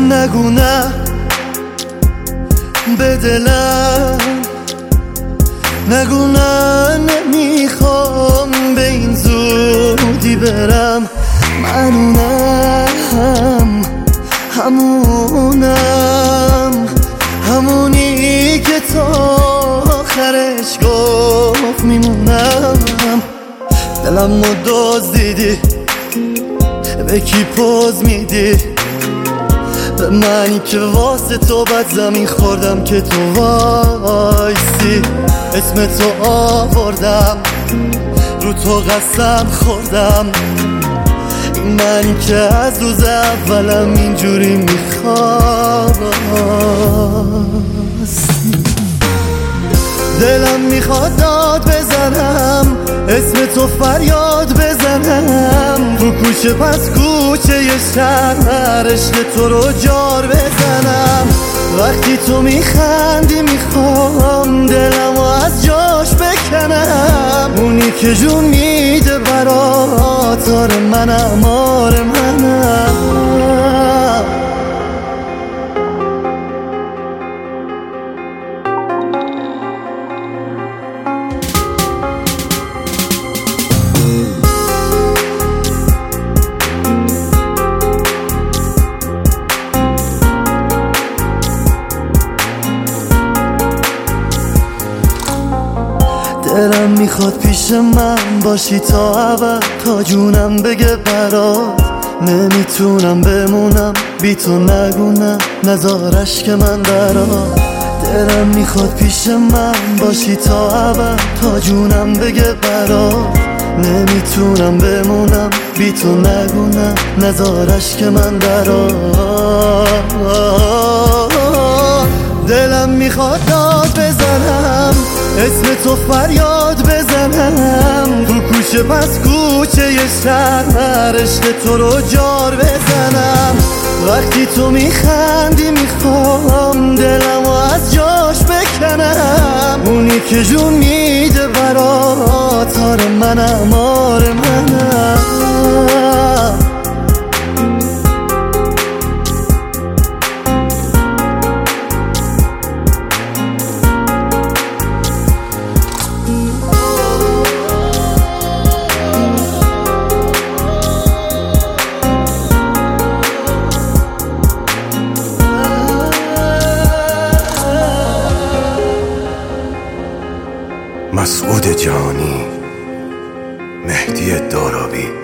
نگو نه به دلم، نگو نه نمیخوام به این زودی برم. من اونم همونم، همونی که تا آخرش گفت میمونم. دلمو دزدیدی، به کی پوز میدی؟ به منی که واسه تو بد زمین خوردم که تو وایسی. اسم تو آوردم، رو تو قسم خوردم. این منی که از روز اولم اینجوری میخواست. دلم میخواد داد بزنم، اسم تو فریاد بزنم. تو کوچه پس کوچه ی شهر عشق تو رو جار بزنم. وقتی تو میخندی میخوام دلمو از جاش بکنم. اونی که جون میده برات، آره منم، آره منم. دلم میخواد پیش من باشی تا ابد، تا جونم بگه برات. نمیتونم بمونم بی تو، نگو نه نزارش که من درات. دلم میخواد پیش من باشی تا ابد، تا جونم بگه برات. نمیتونم بمونم بی تو، نگو نه نزارش که من درات. دلم میخواد داد بزنم، اسم تو فریاد بزنم. تو کوچه پس کوچه ی شهر عشق تو رو جار بزنم. وقتی تو میخندی میخوام دلمو از جاش بکنم. اونی که جون میده برات، آره منم، آره منم. مسعود جانی، مهدی دارابی.